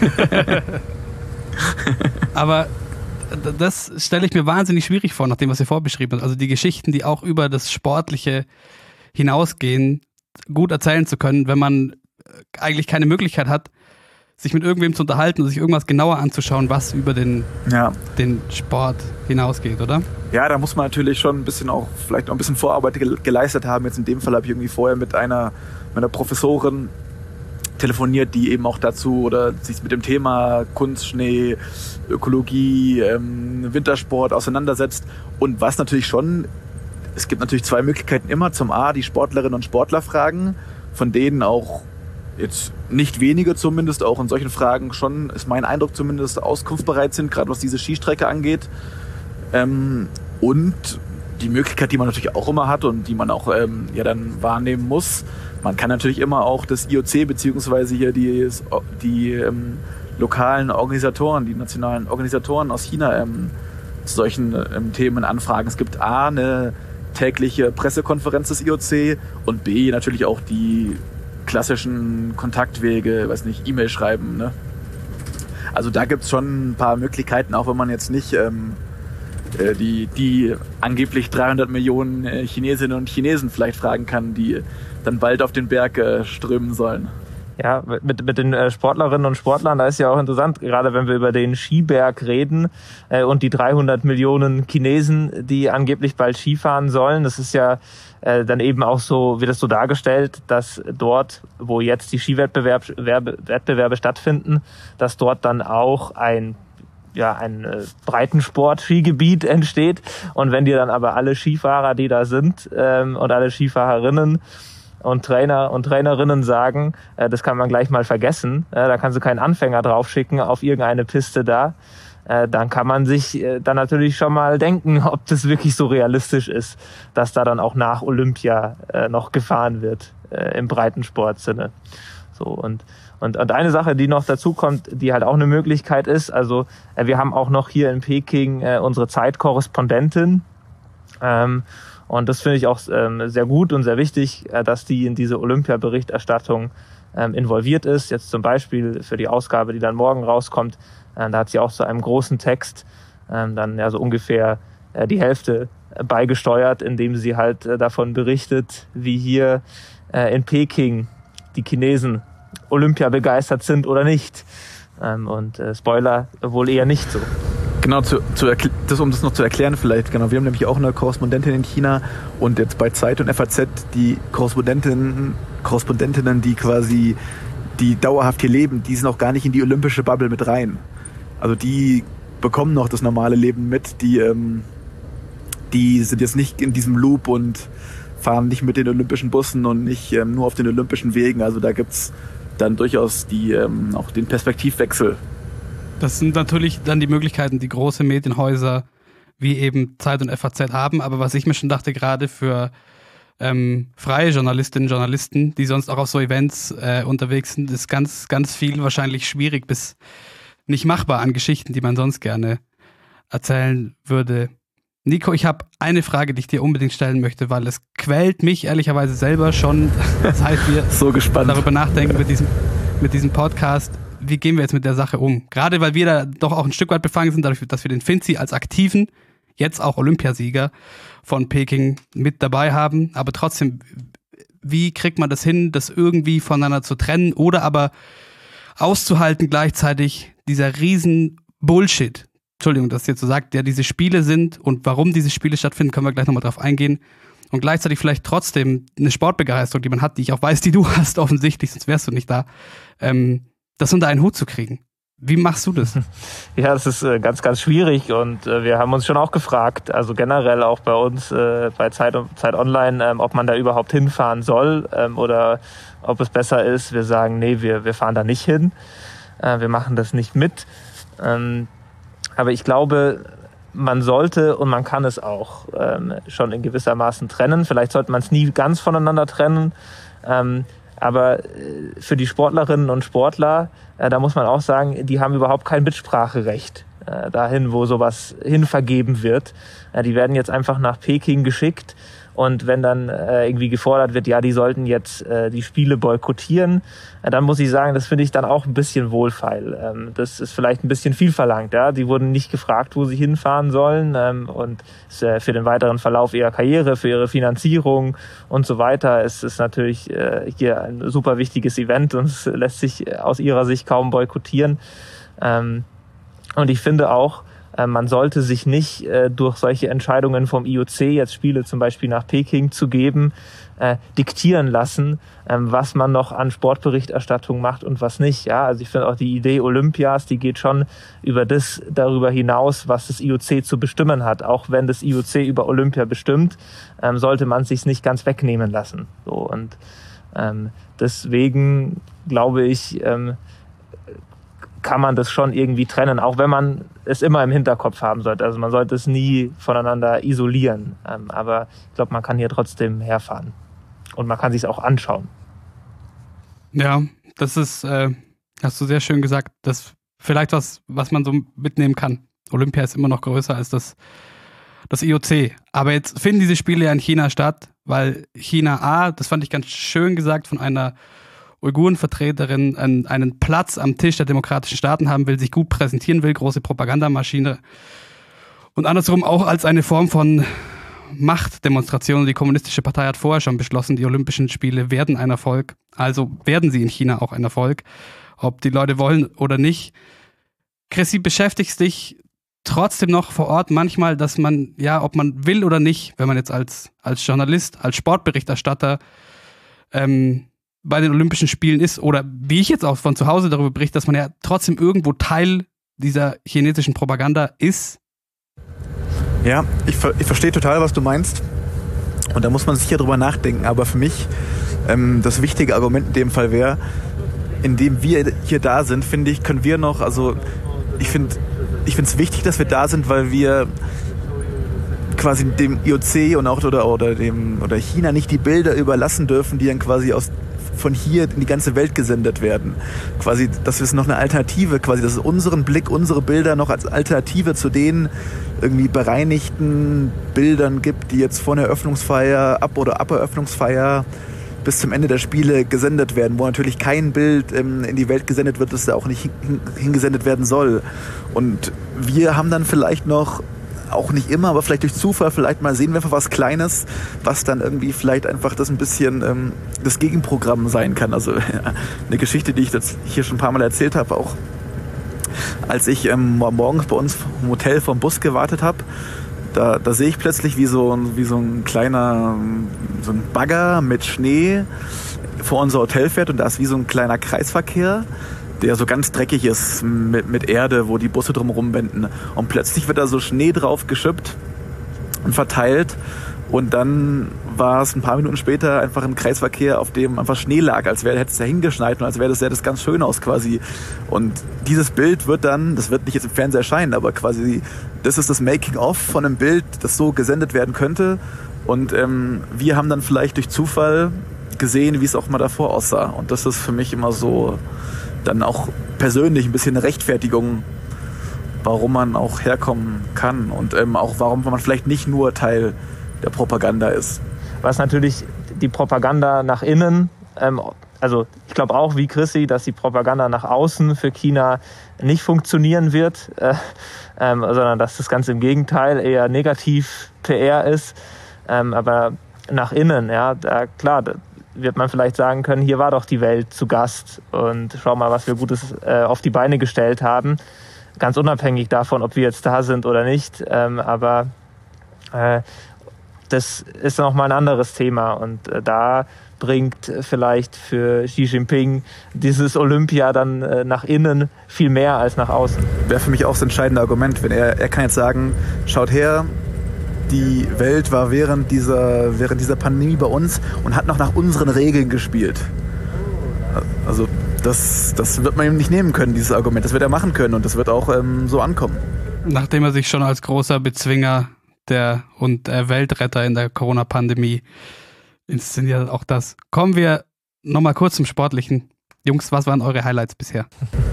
Aber das stelle ich mir wahnsinnig schwierig vor, nach dem, was ihr vorbeschrieben habt. Also die Geschichten, die auch über das Sportliche hinausgehen, gut erzählen zu können, wenn man eigentlich keine Möglichkeit hat, sich mit irgendwem zu unterhalten und sich irgendwas genauer anzuschauen, was über den, ja. den Sport hinausgeht, oder? Ja, da muss man natürlich schon ein bisschen auch, vielleicht noch ein bisschen Vorarbeit geleistet haben. Jetzt in dem Fall habe ich irgendwie vorher mit einer, meiner Professorin telefoniert, die eben auch dazu oder sich mit dem Thema Kunst, Schnee, Ökologie, ähm, Wintersport auseinandersetzt. Und was natürlich schon, es gibt natürlich zwei Möglichkeiten immer. Zum A, die Sportlerinnen und Sportler fragen, von denen auch jetzt nicht wenige zumindest, auch in solchen Fragen schon, ist mein Eindruck zumindest, auskunftsbereit sind, gerade was diese Skistrecke angeht. Ähm, und die Möglichkeit, die man natürlich auch immer hat und die man auch ähm, ja dann wahrnehmen muss, man kann natürlich immer auch das I O C beziehungsweise hier die, die ähm, lokalen Organisatoren, die nationalen Organisatoren aus China ähm, zu solchen ähm, Themen anfragen. Es gibt A, eine tägliche Pressekonferenz des I O C und B, natürlich auch die klassischen Kontaktwege, weiß nicht, E-Mail schreiben, ne? Also da gibt's schon ein paar Möglichkeiten, auch wenn man jetzt nicht ähm, äh, die, die angeblich dreihundert Millionen äh, Chinesinnen und Chinesen vielleicht fragen kann, die dann bald auf den Berg äh, strömen sollen. Ja, mit, mit den Sportlerinnen und Sportlern, da ist ja auch interessant, gerade wenn wir über den Skiberg reden äh, und die dreihundert Millionen Chinesen, die angeblich bald Skifahren sollen. Das ist ja äh, dann eben auch so, wird das so dargestellt, dass dort, wo jetzt die Skiwettbewerbe Werbe, Wettbewerbe stattfinden, dass dort dann auch ein ja ein äh, Breitensport-Skigebiet entsteht. Und wenn dir dann aber alle Skifahrer, die da sind ähm, und alle Skifahrerinnen und Trainer und Trainerinnen sagen, äh, das kann man gleich mal vergessen, äh, da kannst du keinen Anfänger draufschicken auf irgendeine Piste da, äh, dann kann man sich äh, dann natürlich schon mal denken, ob das wirklich so realistisch ist, dass da dann auch nach Olympia äh, noch gefahren wird äh, im Breitensportsinne. So und Und, und eine Sache, die noch dazu kommt, die halt auch eine Möglichkeit ist, also äh, wir haben auch noch hier in Peking äh, unsere Zeitkorrespondentin, ähm, und das finde ich auch ähm, sehr gut und sehr wichtig, äh, dass die in diese Olympia-Berichterstattung ähm, involviert ist. Jetzt zum Beispiel für die Ausgabe, die dann morgen rauskommt, äh, da hat sie auch zu einem großen Text ähm, dann ja so ungefähr äh, die Hälfte äh, beigesteuert, indem sie halt äh, davon berichtet, wie hier äh, in Peking die Chinesen Olympia begeistert sind oder nicht. Ähm, und äh, Spoiler, wohl eher nicht so. Genau, zu, zu das, um das noch zu erklären vielleicht, genau, wir haben nämlich auch eine Korrespondentin in China und jetzt bei Zeit und F A Z die Korrespondentinnen, Korrespondentinnen, die quasi, die dauerhaft hier leben, die sind auch gar nicht in die olympische Bubble mit rein. Also die bekommen noch das normale Leben mit, die, ähm, die sind jetzt nicht in diesem Loop und fahren nicht mit den olympischen Bussen und nicht ähm, nur auf den olympischen Wegen. Also da gibt's dann durchaus die, ähm, auch den Perspektivwechsel. Das sind natürlich dann die Möglichkeiten, die große Medienhäuser wie eben Zeit und F A Z haben. Aber was ich mir schon dachte, gerade für ähm, freie Journalistinnen und Journalisten, die sonst auch auf so Events äh, unterwegs sind, ist ganz, ganz viel wahrscheinlich schwierig bis nicht machbar an Geschichten, die man sonst gerne erzählen würde. Nico, ich habe eine Frage, die ich dir unbedingt stellen möchte, weil es quält mich ehrlicherweise selber schon, seit wir so gespannt. darüber nachdenken mit diesem, mit diesem Podcast. Wie gehen wir jetzt mit der Sache um? Gerade weil wir da doch auch ein Stück weit befangen sind, dadurch, dass wir den Finzi als aktiven, jetzt auch Olympiasieger von Peking mit dabei haben. Aber trotzdem, wie kriegt man das hin, das irgendwie voneinander zu trennen oder aber auszuhalten gleichzeitig dieser riesen Bullshit, Entschuldigung, dass ich jetzt so sagt, der diese Spiele sind und warum diese Spiele stattfinden, können wir gleich nochmal drauf eingehen. Und gleichzeitig vielleicht trotzdem eine Sportbegeisterung, die man hat, die ich auch weiß, die du hast offensichtlich, sonst wärst du nicht da, ähm, das unter einen Hut zu kriegen. Wie machst du das? Ja, das ist äh, ganz, ganz schwierig und äh, wir haben uns schon auch gefragt, also generell auch bei uns äh, bei Zeit, Zeit Online, ähm, ob man da überhaupt hinfahren soll ähm, oder ob es besser ist, wir sagen, nee, wir, wir fahren da nicht hin, äh, wir machen das nicht mit. Ähm, aber ich glaube, man sollte und man kann es auch ähm, schon in gewissermaßen trennen. Vielleicht sollte man es nie ganz voneinander trennen, ähm, aber für die Sportlerinnen und Sportler, äh, da muss man auch sagen, die haben überhaupt kein Mitspracherecht äh, dahin, wo sowas hinvergeben wird. Äh, die werden jetzt einfach nach Peking geschickt und wenn dann äh, irgendwie gefordert wird, ja, die sollten jetzt äh, die Spiele boykottieren, äh, dann muss ich sagen, das finde ich dann auch ein bisschen wohlfeil. Ähm, das ist vielleicht ein bisschen viel verlangt. Ja? Die wurden nicht gefragt, wo sie hinfahren sollen ähm, und ist, äh, für den weiteren Verlauf ihrer Karriere, für ihre Finanzierung und so weiter ist es natürlich äh, hier ein super wichtiges Event und es lässt sich aus ihrer Sicht kaum boykottieren. Ähm, und ich finde auch, man sollte sich nicht äh, durch solche Entscheidungen vom I O C, jetzt Spiele zum Beispiel nach Peking zu geben, äh, diktieren lassen, ähm, was man noch an Sportberichterstattung macht und was nicht. Ja, also ich finde auch die Idee Olympias, die geht schon über das darüber hinaus, was das I O C zu bestimmen hat. Auch wenn das I O C über Olympia bestimmt, ähm, sollte man es sich nicht ganz wegnehmen lassen. So und ähm, deswegen glaube ich, ähm, kann man das schon irgendwie trennen, auch wenn man es immer im Hinterkopf haben sollte. Also man sollte es nie voneinander isolieren. Ähm, aber ich glaube, man kann hier trotzdem herfahren. Und man kann sich es auch anschauen. Ja, das ist, äh, hast du sehr schön gesagt, das vielleicht was, was man so mitnehmen kann. Olympia ist immer noch größer als das, das I O C. Aber jetzt finden diese Spiele ja in China statt, weil China A, das fand ich ganz schön gesagt, von einer Uigurenvertreterin einen, einen Platz am Tisch der demokratischen Staaten haben will, sich gut präsentieren will, große Propagandamaschine und andersrum auch als eine Form von Machtdemonstration. Die Kommunistische Partei hat vorher schon beschlossen, die Olympischen Spiele werden ein Erfolg, also werden sie in China auch ein Erfolg, ob die Leute wollen oder nicht. Chrissy, beschäftigst dich trotzdem noch vor Ort manchmal, dass man, ja, ob man will oder nicht, wenn man jetzt als, als Journalist, als Sportberichterstatter ähm, bei den Olympischen Spielen ist oder wie ich jetzt auch von zu Hause darüber berichte, dass man ja trotzdem irgendwo Teil dieser chinesischen Propaganda ist? Ja, ich, ich verstehe total, was du meinst und da muss man sicher drüber nachdenken, aber für mich ähm, das wichtige Argument in dem Fall wäre, indem wir hier da sind, finde ich, können wir noch, also ich finde ich finde es wichtig, dass wir da sind, weil wir quasi dem I O C und auch oder, oder dem oder China nicht die Bilder überlassen dürfen, die dann quasi aus von hier in die ganze Welt gesendet werden. Quasi, dass es noch eine Alternative, quasi, dass es unseren Blick, unsere Bilder noch als Alternative zu den irgendwie bereinigten Bildern gibt, die jetzt vor der Eröffnungsfeier, ab oder ab Eröffnungsfeier bis zum Ende der Spiele gesendet werden, wo natürlich kein Bild ähm, in die Welt gesendet wird, das da auch nicht hin, hingesendet werden soll. Und wir haben dann vielleicht noch auch nicht immer, aber vielleicht durch Zufall, vielleicht mal sehen wir einfach was Kleines, was dann irgendwie vielleicht einfach das ein bisschen ähm, das Gegenprogramm sein kann. Also ja, eine Geschichte, die ich jetzt hier schon ein paar Mal erzählt habe, auch als ich ähm, morgens bei uns im Hotel vom Bus gewartet habe, da, da sehe ich plötzlich, wie so, wie so ein kleiner so ein Bagger mit Schnee vor unser Hotel fährt und da ist wie so ein kleiner Kreisverkehr, der so ganz dreckig ist mit, mit Erde, wo die Busse drumherum wenden. Und plötzlich wird da so Schnee drauf geschüppt und verteilt Und dann war es ein paar Minuten später einfach ein Kreisverkehr, auf dem einfach Schnee lag, als wäre hätte es da hingeschneit und als wäre das, sähe das ganz schön aus quasi. Und dieses Bild wird dann, das wird nicht jetzt im Fernsehen erscheinen, aber quasi, das ist das Making-of von einem Bild, das so gesendet werden könnte. Und ähm, wir haben dann vielleicht durch Zufall gesehen, wie es auch mal davor aussah. Und das ist für mich immer so dann auch persönlich ein bisschen eine Rechtfertigung, warum man auch herkommen kann und ähm, auch warum man vielleicht nicht nur Teil der Propaganda ist. Was natürlich die Propaganda nach innen, ähm, also ich glaube auch wie Chrissy, dass die Propaganda nach außen für China nicht funktionieren wird, äh, ähm, sondern dass das Ganze im Gegenteil eher negativ P R ist. Ähm, aber nach innen, ja, da, klar, da wird man vielleicht sagen können, hier war doch die Welt zu Gast und schau mal, was wir Gutes äh, auf die Beine gestellt haben. Ganz unabhängig davon, ob wir jetzt da sind oder nicht. Ähm, aber äh, das ist nochmal ein anderes Thema und äh, da bringt vielleicht für Xi Jinping dieses Olympia dann äh, nach innen viel mehr als nach außen. Wäre für mich auch das entscheidende Argument, wenn er, er kann jetzt sagen, schaut her, die Welt war während dieser, während dieser Pandemie bei uns und hat noch nach unseren Regeln gespielt. Also das, das wird man ihm nicht nehmen können, dieses Argument. Das wird er machen können und das wird auch ähm, so ankommen. Nachdem er sich schon als großer Bezwinger der und äh, Weltretter in der Corona-Pandemie inszeniert, auch das. Kommen wir nochmal kurz zum Sportlichen. Jungs, was waren eure Highlights bisher?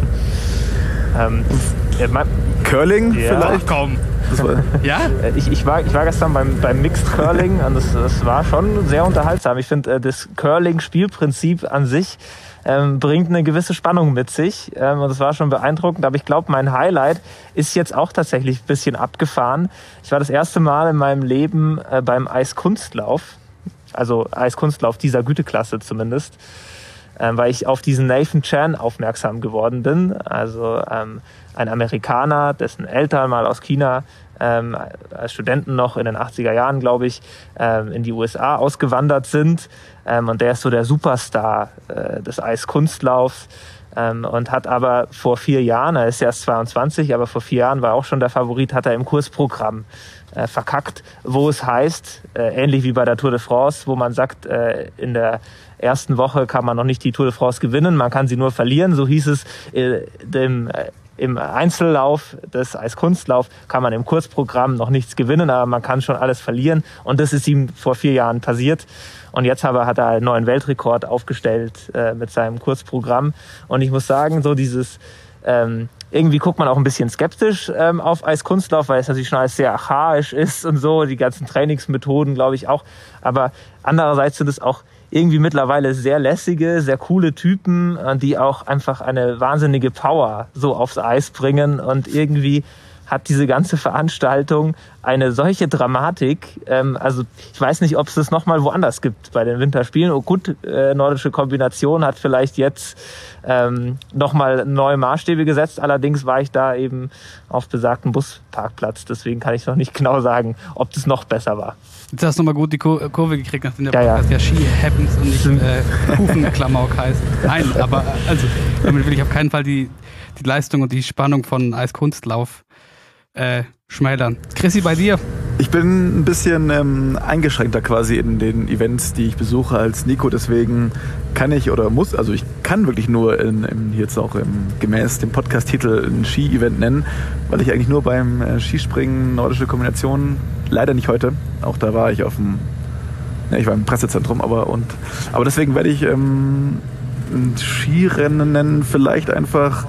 ähm, ja, mein, Curling ja. vielleicht? Ach, komm. Ja? Ich, ich, war, ich war gestern beim, beim Mixed Curling und das, das war schon sehr unterhaltsam. Ich finde, das Curling-Spielprinzip an sich ähm, bringt eine gewisse Spannung mit sich ähm, und das war schon beeindruckend. Aber ich glaube, mein Highlight ist jetzt auch tatsächlich ein bisschen abgefahren. Ich war das erste Mal in meinem Leben äh, beim Eiskunstlauf, also Eiskunstlauf dieser Güteklasse zumindest, ähm, weil ich auf diesen Nathan Chen aufmerksam geworden bin. Also ähm, ein Amerikaner, dessen Eltern mal aus China ähm, als Studenten noch in den achtziger Jahren, glaube ich, ähm, in die U S A ausgewandert sind. Ähm, und der ist so der Superstar äh, des Eiskunstlaufs ähm, und hat aber vor vier Jahren, er ist erst zweiundzwanzig, aber vor vier Jahren war er auch schon der Favorit, hat er im Kursprogramm äh, verkackt, wo es heißt, äh, ähnlich wie bei der Tour de France, wo man sagt, äh, in der ersten Woche kann man noch nicht die Tour de France gewinnen, man kann sie nur verlieren, so hieß es äh, dem äh, im Einzellauf des Eiskunstlauf kann man im Kursprogramm noch nichts gewinnen, aber man kann schon alles verlieren. Und das ist ihm vor vier Jahren passiert. Und jetzt aber hat er einen neuen Weltrekord aufgestellt äh, mit seinem Kursprogramm. Und ich muss sagen, so dieses ähm, irgendwie guckt man auch ein bisschen skeptisch ähm, auf Eiskunstlauf, weil es natürlich schon alles sehr archaisch ist und so, die ganzen Trainingsmethoden, glaube ich auch. Aber andererseits sind es auch irgendwie mittlerweile sehr lässige, sehr coole Typen, die auch einfach eine wahnsinnige Power so aufs Eis bringen. Und irgendwie hat diese ganze Veranstaltung eine solche Dramatik. Ähm, also ich weiß nicht, ob es das nochmal woanders gibt bei den Winterspielen. Oh gut, äh, nordische Kombination hat vielleicht jetzt ähm, nochmal neue Maßstäbe gesetzt. Allerdings war ich da eben auf besagten Busparkplatz. Deswegen kann ich noch nicht genau sagen, ob das noch besser war. Jetzt hast du mal gut die Kur- Kurve gekriegt, nachdem der ja, Podcast ja. ja Ski Happens und nicht äh, Kufenklamauk heißt. Nein, aber also damit will ich auf keinen Fall die, die Leistung und die Spannung von Eiskunstlauf äh, schmälern. Chrissy, bei dir? Ich bin ein bisschen ähm, eingeschränkter quasi in den Events, die ich besuche als Nico, deswegen kann ich oder muss, also ich kann wirklich nur in, in, jetzt auch im, gemäß dem Podcast-Titel ein Ski-Event nennen, weil ich eigentlich nur beim äh, Skispringen, nordische Kombination, leider nicht heute, auch da war ich auf dem, ja, ich war im Pressezentrum, aber und aber deswegen werde ich ähm, ein Skirennen nennen, vielleicht einfach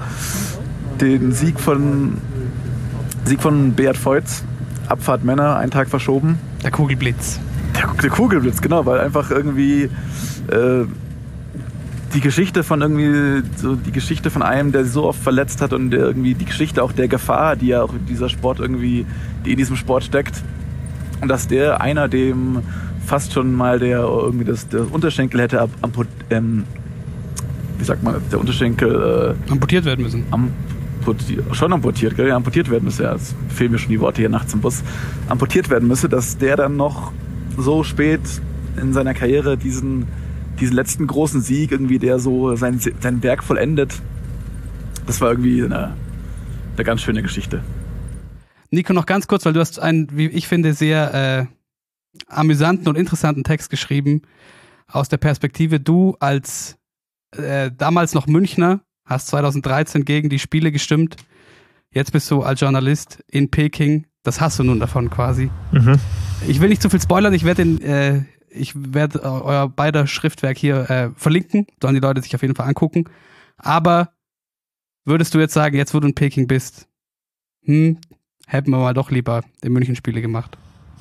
den Sieg von Sieg von Beat Voits, Abfahrt Männer, einen Tag verschoben. Der Kugelblitz. Der, der Kugelblitz, genau, weil einfach irgendwie äh, die Geschichte von irgendwie, so die Geschichte von einem, der sich so oft verletzt hat und der irgendwie die Geschichte auch der Gefahr, die ja auch in dieser Sport irgendwie, die in diesem Sport steckt. Und dass der einer, dem fast schon mal der irgendwie das, das Unterschenkel hätte ab, amput, ähm, wie sagt man, der Unterschenkel äh, amputiert werden müssen. Amputiert, schon amputiert, gell? Amputiert werden müsse, ja, es fehlen mir schon die Worte hier nachts im Bus, amputiert werden müsse, dass der dann noch so spät in seiner Karriere diesen, diesen letzten großen Sieg, irgendwie der so sein, sein Werk vollendet, das war irgendwie eine, eine ganz schöne Geschichte. Nico, noch ganz kurz, weil du hast ein, wie ich finde, sehr äh, amüsanten und interessanten Text geschrieben aus der Perspektive, du als äh, damals noch Münchner, hast zweitausenddreizehn gegen die Spiele gestimmt, jetzt bist du als Journalist in Peking, das hast du nun davon quasi. Mhm. Ich will nicht zu viel spoilern, ich werde den, äh, ich werde euer beider Schriftwerk hier äh, verlinken, sollen die Leute sich auf jeden Fall angucken, aber würdest du jetzt sagen, jetzt wo du in Peking bist, hm, hätten wir mal doch lieber die München-Spiele gemacht?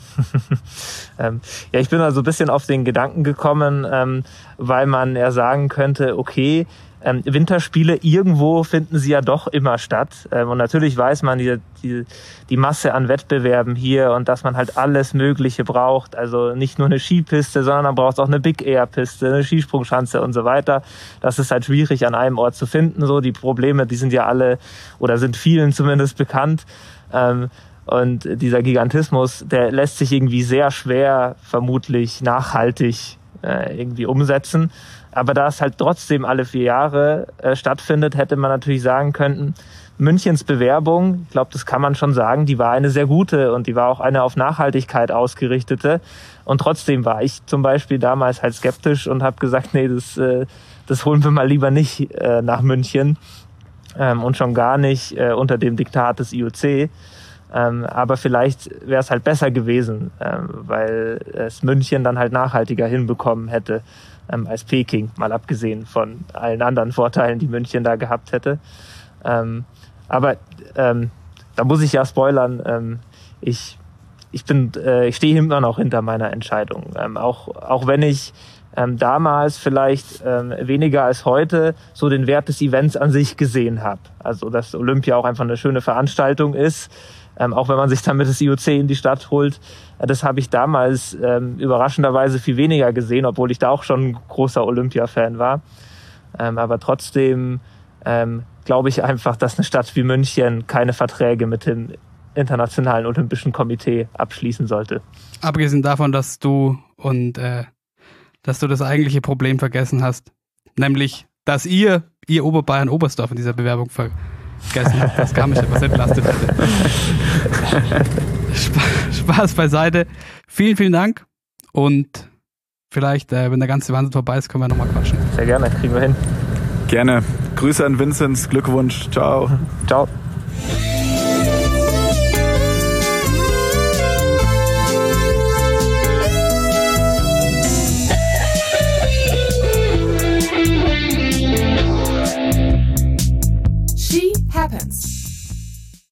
ähm, ja, ich bin also ein bisschen auf den Gedanken gekommen, ähm, weil man ja sagen könnte, okay, ähm, Winterspiele, irgendwo finden sie ja doch immer statt. Ähm, und natürlich weiß man die, die, die Masse an Wettbewerben hier und dass man halt alles Mögliche braucht. Also nicht nur eine Skipiste, sondern man braucht auch eine Big Air Piste, eine Skisprungschanze und so weiter. Das ist halt schwierig an einem Ort zu finden. So die Probleme, die sind ja alle oder sind vielen zumindest bekannt. Ähm, Und dieser Gigantismus, der lässt sich irgendwie sehr schwer, vermutlich nachhaltig äh, irgendwie umsetzen. Aber da es halt trotzdem alle vier Jahre äh, stattfindet, hätte man natürlich sagen können, Münchens Bewerbung, ich glaube, das kann man schon sagen, die war eine sehr gute und die war auch eine auf Nachhaltigkeit ausgerichtete. Und trotzdem war ich zum Beispiel damals halt skeptisch und habe gesagt, nee, das, äh, das holen wir mal lieber nicht äh, nach München ähm, und schon gar nicht äh, unter dem Diktat des I O C. Ähm, aber vielleicht wäre es halt besser gewesen, ähm, weil es München dann halt nachhaltiger hinbekommen hätte ähm, als Peking, mal abgesehen von allen anderen Vorteilen, die München da gehabt hätte. Ähm, aber ähm, da muss ich ja spoilern, ähm, ich, ich, bin, äh, ich stehe immer noch hinter meiner Entscheidung. Ähm, auch, auch wenn ich ähm, damals vielleicht ähm, weniger als heute so den Wert des Events an sich gesehen habe. Also dass Olympia auch einfach eine schöne Veranstaltung ist. Ähm, auch wenn man sich damit das I O C in die Stadt holt. Äh, das habe ich damals ähm, überraschenderweise viel weniger gesehen, obwohl ich da auch schon ein großer Olympia-Fan war. Ähm, aber trotzdem ähm, glaube ich einfach, dass eine Stadt wie München keine Verträge mit dem Internationalen Olympischen Komitee abschließen sollte. Abgesehen davon, dass du und äh, dass du das eigentliche Problem vergessen hast, nämlich, dass ihr, ihr Oberbayern Oberstdorf in dieser Bewerbung ver Vergessen habe, das kam ich etwas entlastet hätte. Spaß beiseite. Vielen, vielen Dank. Und vielleicht, äh, wenn der ganze Wahnsinn vorbei ist, können wir nochmal quatschen. Sehr gerne, kriegen wir hin. Gerne. Grüße an Vinzenz, Glückwunsch. Ciao. Ciao.